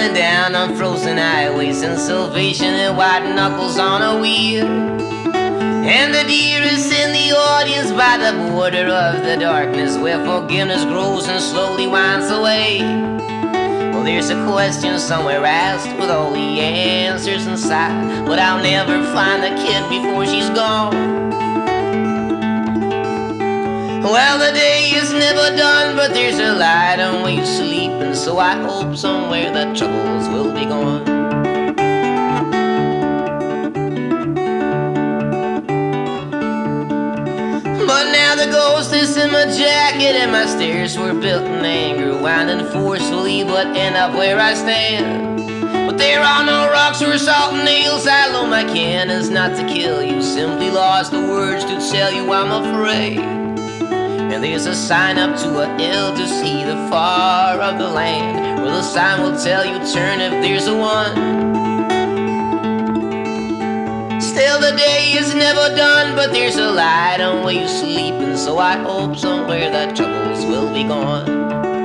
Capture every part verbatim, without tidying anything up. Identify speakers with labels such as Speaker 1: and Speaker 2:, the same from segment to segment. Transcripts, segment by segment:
Speaker 1: driving down on frozen highways in salvation and white knuckles on a wheel. And the deer is in the audience by the border of the darkness where forgiveness grows and slowly winds away. Well, there's a question somewhere asked with all the answers inside, but I'll never find the kid before she's gone. Well, the day is never done, but there's a light on where you're sleeping, so I hope somewhere the troubles will be gone. But now the ghost is in my jacket, and my stairs were built in anger, winding forcefully but end up where I stand. But there are no rocks or salt and nails, I load my cannons not to kill you, simply lost the words to tell you I'm afraid. And there's a sign up to a hill to see the far of the land, where the sign will tell you turn if there's a one. Still the day is never done, but there's a light on where you're sleeping, so I hope somewhere the troubles will be gone.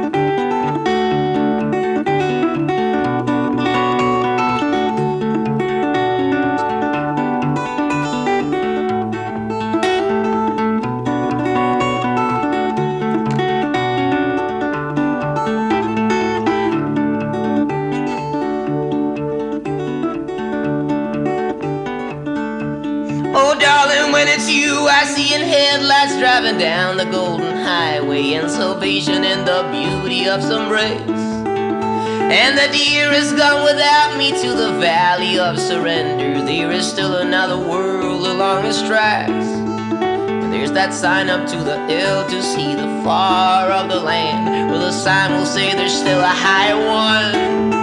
Speaker 1: Oh, darling, when it's you I see in headlights driving down the golden highway in salvation and the beauty of some race. And the deer is gone without me to the valley of surrender. There is still another world along its tracks. And there's that sign up to the hill to see the far of the land, where the sign will say there's still a higher one.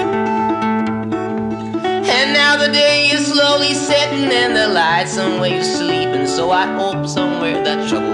Speaker 1: And now the day is slowly setting and the lights on where you're sleeping, so I hope somewhere that trouble